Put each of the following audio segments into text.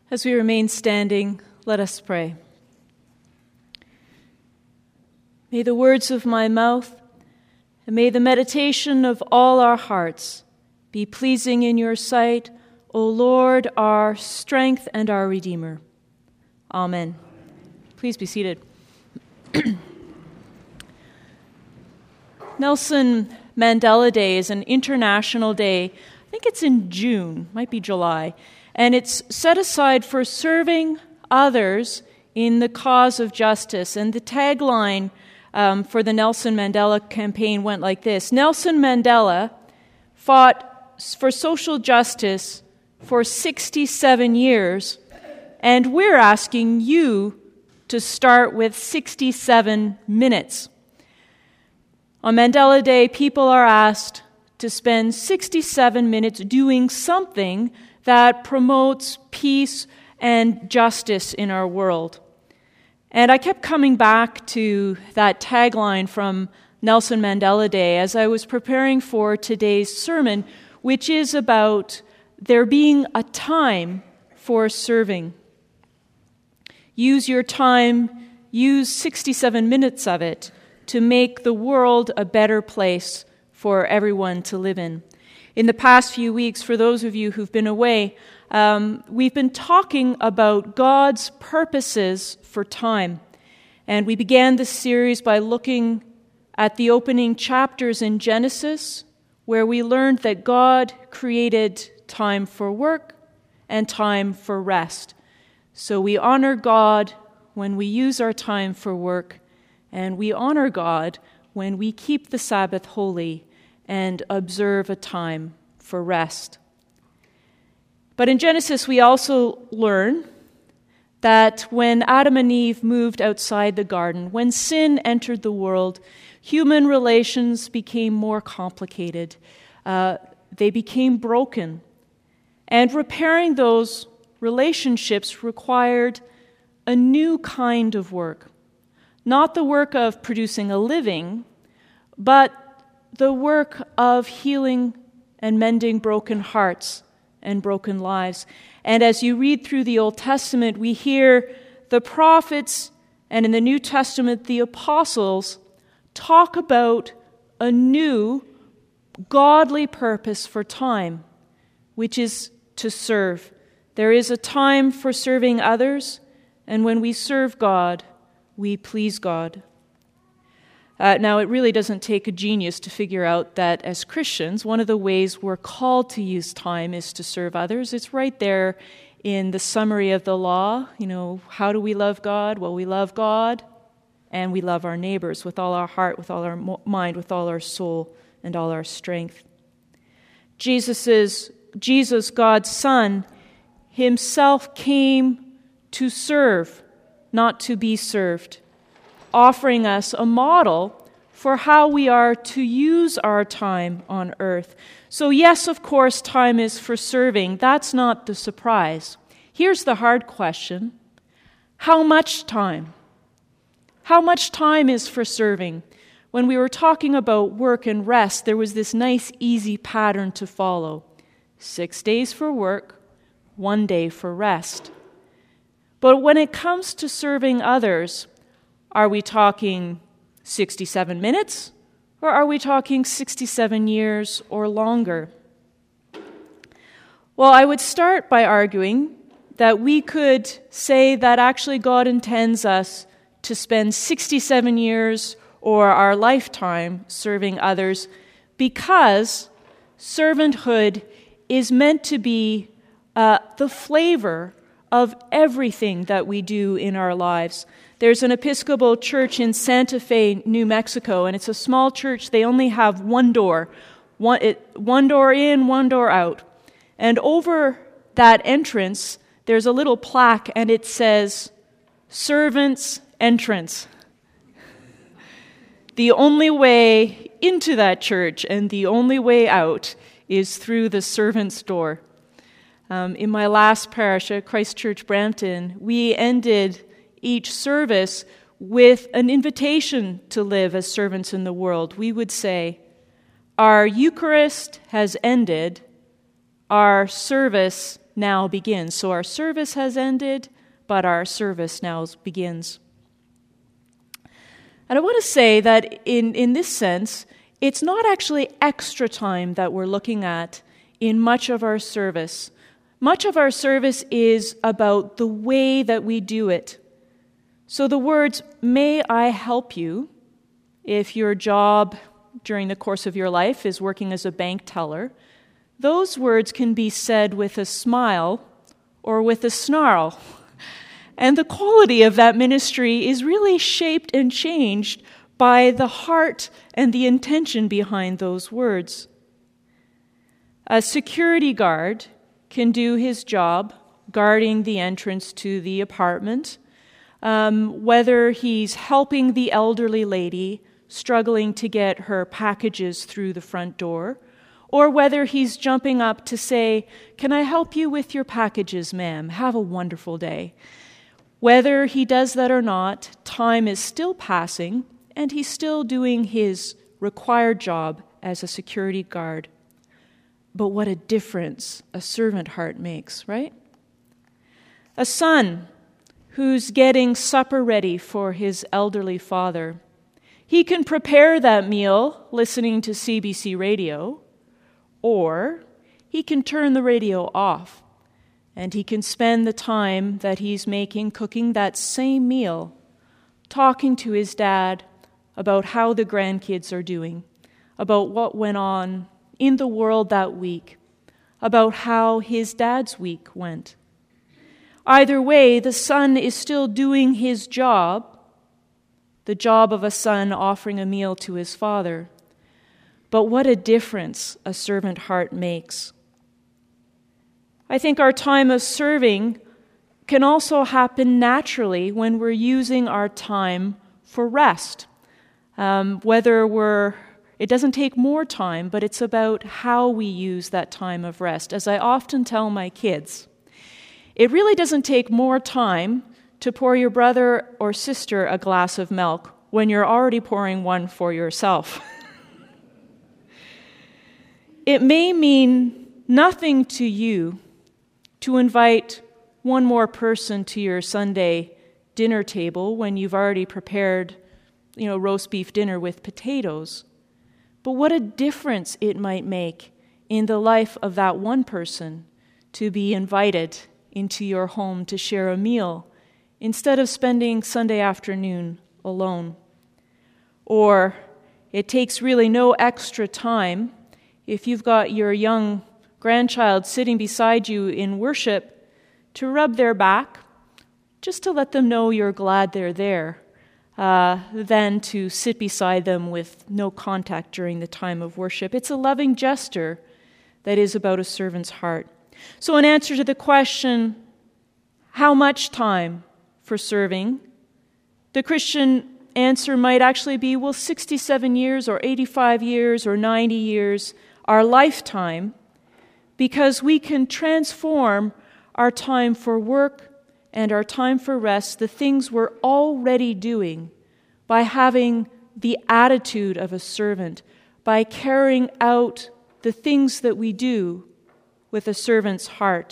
As we remain standing, let us pray. May the words of my mouth and may the meditation of all our hearts be pleasing in your sight, O Lord, our strength and our Redeemer. Amen. Please be seated. Nelson Mandela Day is an international day. I think it's in June, might be July. And it's set aside for serving others in the cause of justice. And the tagline for the Nelson Mandela campaign went like this: Nelson Mandela fought for social justice for 67 years, and we're asking you to start with 67 minutes. On Mandela Day, people are asked to spend 67 minutes doing something that promotes peace and justice in our world. And I kept coming back to that tagline from Nelson Mandela Day as I was preparing for today's sermon, which is about there being a time for serving. Use your time, use 67 minutes of it to make the world a better place for everyone to live in. In the past few weeks, for those of you who've been away, we've been talking about God's purposes for time. And we began this series by looking at the opening chapters in Genesis, where we learned that God created time for work and time for rest. So we honor God when we use our time for work, and we honor God when we keep the Sabbath holy and observe a time for rest. But in Genesis, we also learn that when Adam and Eve moved outside the garden, when sin entered the world, human relations became more complicated. They became broken. And repairing those relationships required a new kind of work. Not the work of producing a living, but the work of healing and mending broken hearts and broken lives. And as you read through the Old Testament, we hear the prophets and in the New Testament the apostles talk about a new godly purpose for time, which is to serve. There is a time for serving others, and when we serve God, we please God. Now, it really doesn't take a genius to figure out that as Christians, one of the ways we're called to use time is to serve others. It's right there in the summary of the law. You know, how do we love God? Well, we love God and we love our neighbors with all our heart, with all our mind, with all our soul, and all our strength. Jesus, God's Son, himself came to serve, not to be served, offering us a model for how we are to use our time on earth. So yes, of course, time is for serving. That's not the surprise. Here's the hard question. How much time? How much time is for serving? When we were talking about work and rest, there was this nice, easy pattern to follow. 6 days for work, 1 day for rest. But when it comes to serving others, are we talking 67 minutes, or are we talking 67 years or longer? Well, I would start by arguing that we could say that actually God intends us to spend 67 years or our lifetime serving others because servanthood is meant to be the flavor of everything that we do in our lives. There's an Episcopal church in Santa Fe, New Mexico, and it's a small church. They only have one door. One door in, one door out. And over that entrance, there's a little plaque, and it says, Servants Entrance. The only way into that church and the only way out is through the servant's door. In my last parish at Christ Church Brampton, we ended each service with an invitation to live as servants in the world. We would say, our Eucharist has ended, our service now begins. So our service has ended, but our service now begins. And I want to say that in this sense, it's not actually extra time that we're looking at in much of our service. Much of our service is about the way that we do it. So the words, "May I help you," if your job during the course of your life is working as a bank teller, those words can be said with a smile or with a snarl. And the quality of that ministry is really shaped and changed by the heart and the intention behind those words. A security guard can do his job guarding the entrance to the apartment, whether he's helping the elderly lady struggling to get her packages through the front door, or whether he's jumping up to say, "Can I help you with your packages, ma'am? Have a wonderful day." Whether he does that or not, time is still passing, and he's still doing his required job as a security guard. But what a difference a servant heart makes, right? A son who's getting supper ready for his elderly father. He can prepare that meal listening to CBC radio, or he can turn the radio off, and he can spend the time that he's cooking that same meal, talking to his dad about how the grandkids are doing, about what went on in the world that week, about how his dad's week went. Either way, the son is still doing his job, the job of a son offering a meal to his father. But what a difference a servant heart makes. I think our time of serving can also happen naturally when we're using our time for rest. It doesn't take more time, but it's about how we use that time of rest. As I often tell my kids, it really doesn't take more time to pour your brother or sister a glass of milk when you're already pouring one for yourself. It may mean nothing to you to invite one more person to your Sunday dinner table when you've already prepared, roast beef dinner with potatoes. But what a difference it might make in the life of that one person to be invited into your home to share a meal instead of spending Sunday afternoon alone. Or it takes really no extra time if you've got your young grandchild sitting beside you in worship to rub their back, just to let them know you're glad they're there, than to sit beside them with no contact during the time of worship. It's a loving gesture that is about a servant's heart. So in answer to the question, how much time for serving, the Christian answer might actually be, 67 years or 85 years or 90 years, our lifetime, because we can transform our time for work and our time for rest, the things we're already doing, by having the attitude of a servant, by carrying out the things that we do with a servant's heart.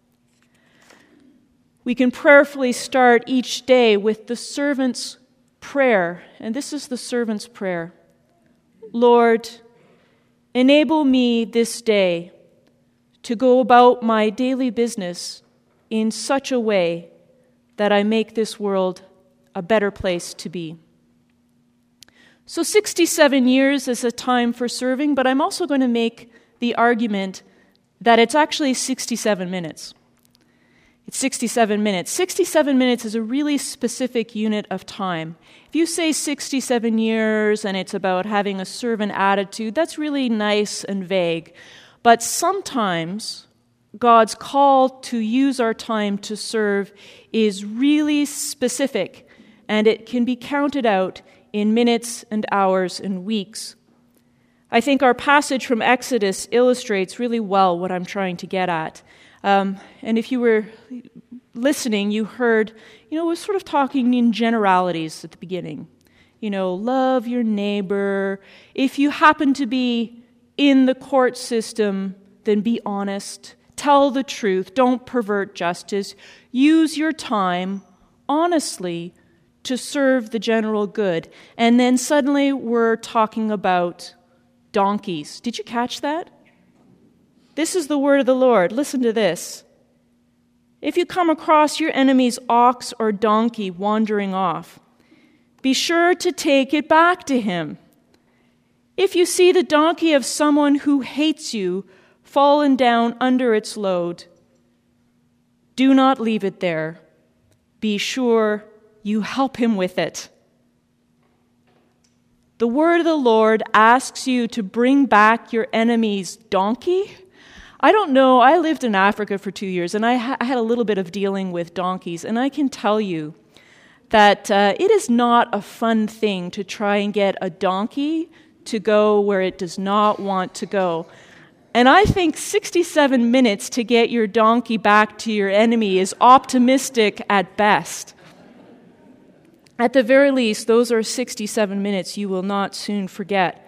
We can prayerfully start each day with the servant's prayer, and this is the servant's prayer. Lord, enable me this day to go about my daily business in such a way that I make this world a better place to be. So 67 years is a time for serving, but I'm also going to make the argument that it's actually 67 minutes. It's 67 minutes. 67 minutes is a really specific unit of time. If you say 67 years and it's about having a servant attitude, that's really nice and vague. But sometimes God's call to use our time to serve is really specific, and it can be counted out in minutes and hours and weeks. I think our passage from Exodus illustrates really well what I'm trying to get at. And if you were listening, you heard, we're sort of talking in generalities at the beginning. Love your neighbor. If you happen to be in the court system, then be honest. tell the truth, don't pervert justice. Use your time honestly to serve the general good. And then suddenly we're talking about donkeys. Did you catch that? This is the word of the Lord. Listen to this. If you come across your enemy's ox or donkey wandering off, be sure to take it back to him. If you see the donkey of someone who hates you fallen down under its load, do not leave it there. Be sure you help him with it. The word of the Lord asks you to bring back your enemy's donkey. I don't know, I lived in Africa for 2 years, and I had a little bit of dealing with donkeys, and I can tell you that it is not a fun thing to try and get a donkey to go where it does not want to go. And I think 67 minutes to get your donkey back to your enemy is optimistic at best. At the very least, those are 67 minutes you will not soon forget.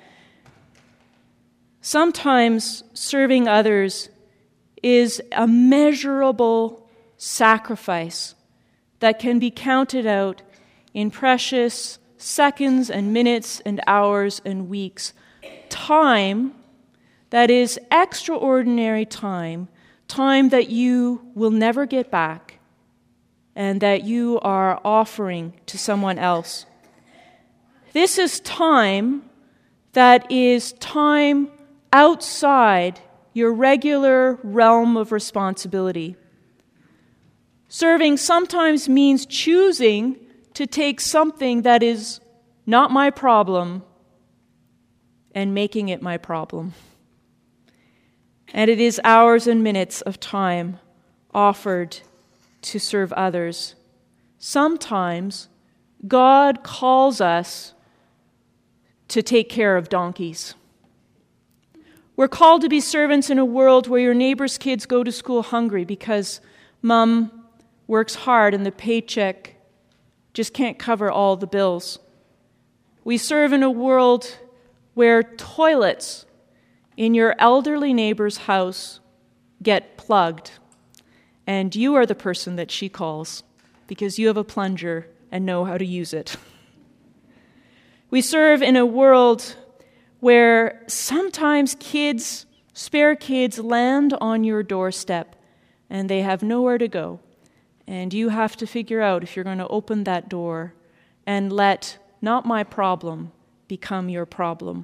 Sometimes serving others is a measurable sacrifice that can be counted out in precious seconds and minutes and hours and weeks. Time that is extraordinary time that you will never get back and that you are offering to someone else. This is time that is time outside your regular realm of responsibility. Serving sometimes means choosing to take something that is not my problem and making it my problem. And it is hours and minutes of time offered to serve others. Sometimes God calls us to take care of donkeys. We're called to be servants in a world where your neighbor's kids go to school hungry because mom works hard and the paycheck just can't cover all the bills. We serve in a world where toilets in your elderly neighbor's house get plugged, and you are the person that she calls because you have a plunger and know how to use it. We serve in a world where sometimes spare kids land on your doorstep and they have nowhere to go. And you have to figure out if you're going to open that door and let not my problem become your problem.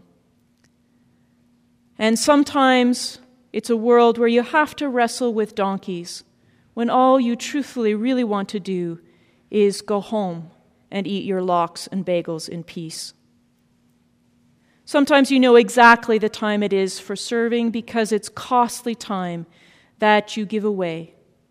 And sometimes it's a world where you have to wrestle with donkeys when all you truthfully really want to do is go home and eat your lox and bagels in peace. Sometimes you know exactly the time it is for serving because it's costly time that you give away.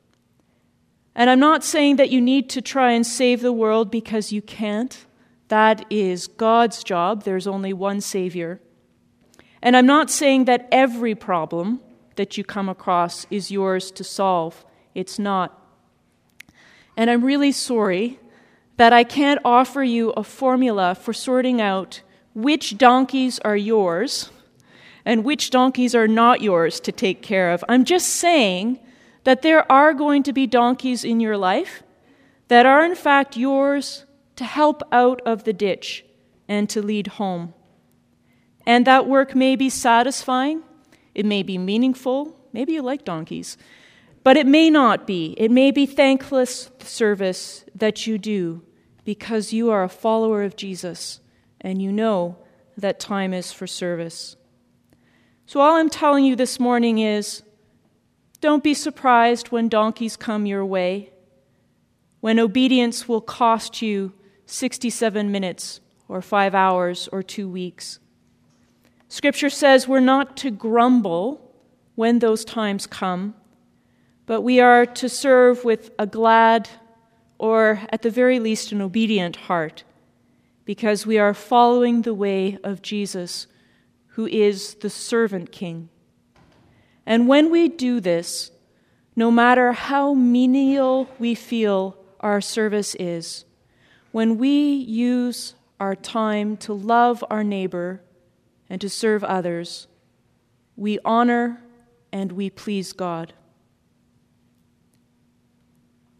And I'm not saying that you need to try and save the world because you can't. That is God's job. There's only one Savior. And I'm not saying that every problem that you come across is yours to solve. It's not. And I'm really sorry that I can't offer you a formula for sorting out which donkeys are yours and which donkeys are not yours to take care of. I'm just saying that there are going to be donkeys in your life that are in fact yours to help out of the ditch and to lead home. And that work may be satisfying, it may be meaningful, maybe you like donkeys, but it may not be. It may be thankless service that you do because you are a follower of Jesus and you know that time is for service. So all I'm telling you this morning is, don't be surprised when donkeys come your way, when obedience will cost you 67 minutes or 5 hours or 2 weeks. Scripture says we're not to grumble when those times come, but we are to serve with a glad or at the very least an obedient heart, because we are following the way of Jesus, who is the servant king. And when we do this, no matter how menial we feel our service is, when we use our time to love our neighbor and to serve others, we honor and we please God.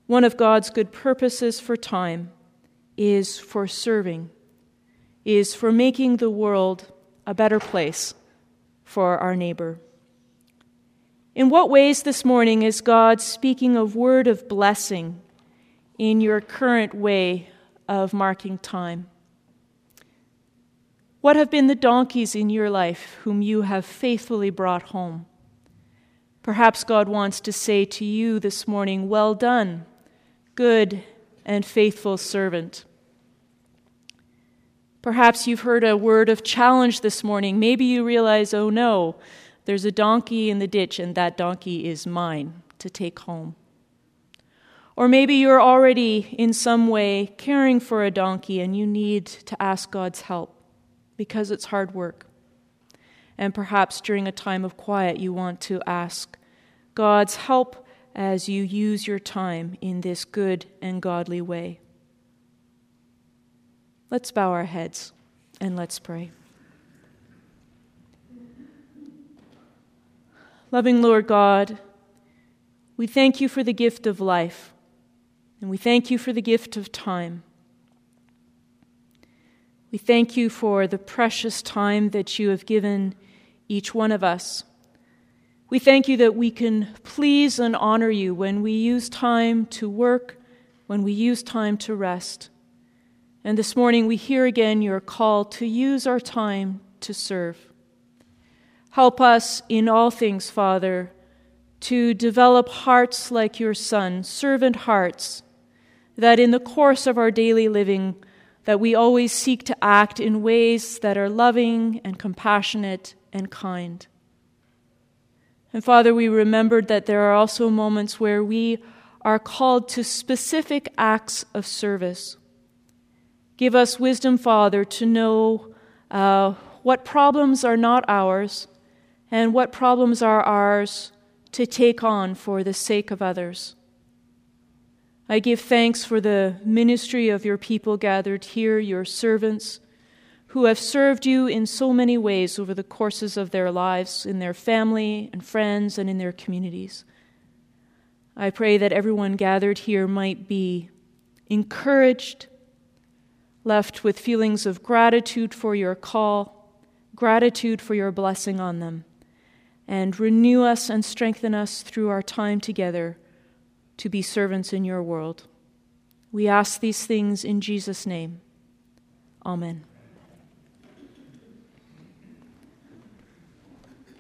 One of God's good purposes for time is for serving, is for making the world a better place for our neighbor. In what ways this morning is God speaking a word of blessing in your current way of marking time? What have been the donkeys in your life whom you have faithfully brought home? Perhaps God wants to say to you this morning, "Well done, good and faithful servant." Perhaps you've heard a word of challenge this morning. Maybe you realize, oh no, there's a donkey in the ditch and that donkey is mine to take home. Or maybe you're already in some way caring for a donkey and you need to ask God's help because it's hard work. And perhaps during a time of quiet you want to ask God's help as you use your time in this good and godly way. Let's bow our heads and let's pray. Loving Lord God, we thank you for the gift of life, and we thank you for the gift of time. We thank you for the precious time that you have given each one of us. We thank you that we can please and honor you when we use time to work, when we use time to rest. And this morning we hear again your call to use our time to serve. Help us in all things, Father, to develop hearts like your Son, servant hearts, that in the course of our daily living, that we always seek to act in ways that are loving and compassionate and kind. And Father, we remembered that there are also moments where we are called to specific acts of service. Give us wisdom, Father, to know what problems are not ours and what problems are ours to take on for the sake of others. I give thanks for the ministry of your people gathered here, your servants, who have served you in so many ways over the courses of their lives, in their family and friends and in their communities. I pray that everyone gathered here might be encouraged, left with feelings of gratitude for your call, gratitude for your blessing on them, and renew us and strengthen us through our time together to be servants in your world. We ask these things in Jesus' name. Amen.